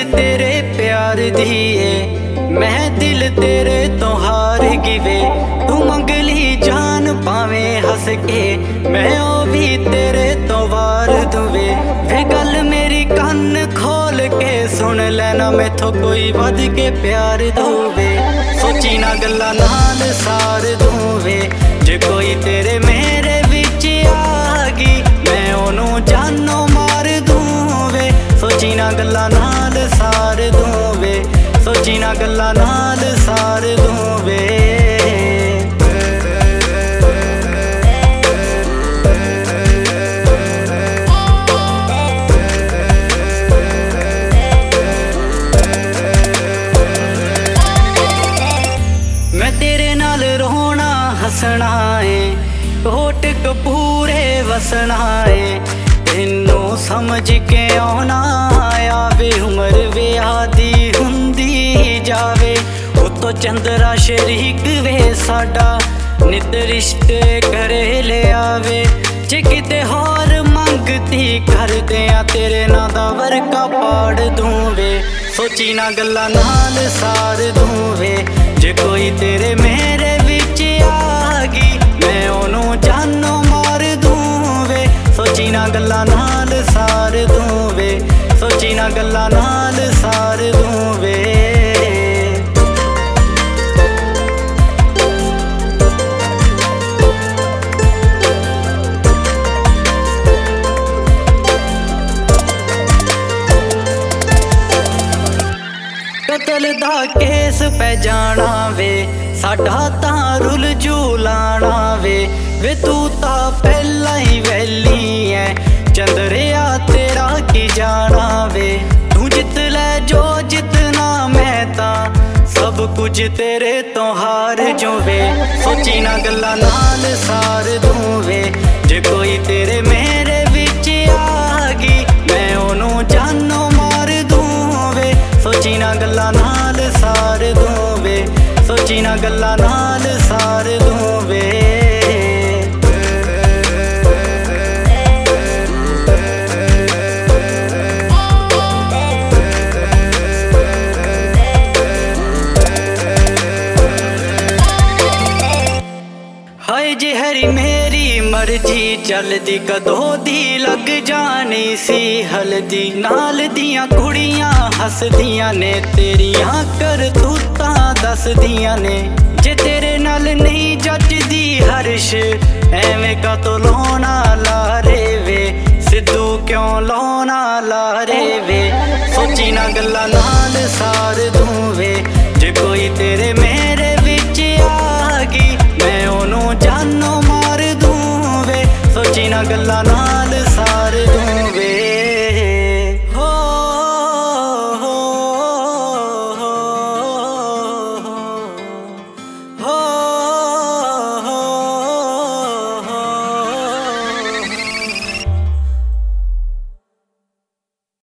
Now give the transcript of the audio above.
तेरे प्यार दी है, मैं दिल तेरे तो हार गई वे। तू मंगली जान पावे हस के, मैं ओ भी तेरे तो वार दूवे। वे गल मेरी कन्न खोल के सुन लेना, मैथों कोई वध के प्यार दूवे। सोची ना गल्ला नाल सार दूवे, जे कोई तेरे मेरे विच आ गई, मैं ओनू जानो मार दूवे। सोची ना गल्ला नाल सार दूवे, सोची ना गल्ला नाल सार दूवे। मैं तेरे नाल रोना हसना है, कोट कपूरे वसना है। तेनू समझ के आना आवे, उम्र विआह दी हुंदी जावे। उतो चंद्रा शरीक वे साडा, नित रिश्ते करे ले आवे। जे किते होर मंगती कर दियां, तेरे नां दा वर्का पाड़ दूवे। सोची ना गल्ला नाल सार दूवे, जे कोई तेरे मेरे विच आ गई, मैं ओनू जानो मार दूवे। सोची ना गल्ला नाल सार दूवे, सोची ना गल्ला नाल सार दूवे। कतल दा केस पै जाना वे, साडा तां रुल झूलाना वे। वे तू तां पहला ही वैली है, चंद्रिया तेरा की जाना वे। तू जित ले जो जितना, मैं तां सब कुछ तेरे तो हार जोवे। सोची ना गल्ला नाल सार दूवे, जे कोई तेरे मेरे विच आ गई, मैं ओनू जानो मार दूवे। सोची ना गल्ला नाल सार दूवे, सोची ना गल्ला नाल सार दूवे। हाय जे हरी मेरी मर्जी चलदी, कदों दी लग जानी सी हल्दी। नाल दियां कुड़ियां हसदियां ने, तेरियां करतूतां दसदियां ने। जे तेरे नाल नहीं जचदी हर्ष, एवें का तो लौना लारे वे। सिद्धू क्यों लौना लारे वे। सोची ना गल्ला नाल सार दूवे, जे कोई तेरे मेरे विच आ गई, मैं ओनू जानो मार दूवे। सोची ना गल्ला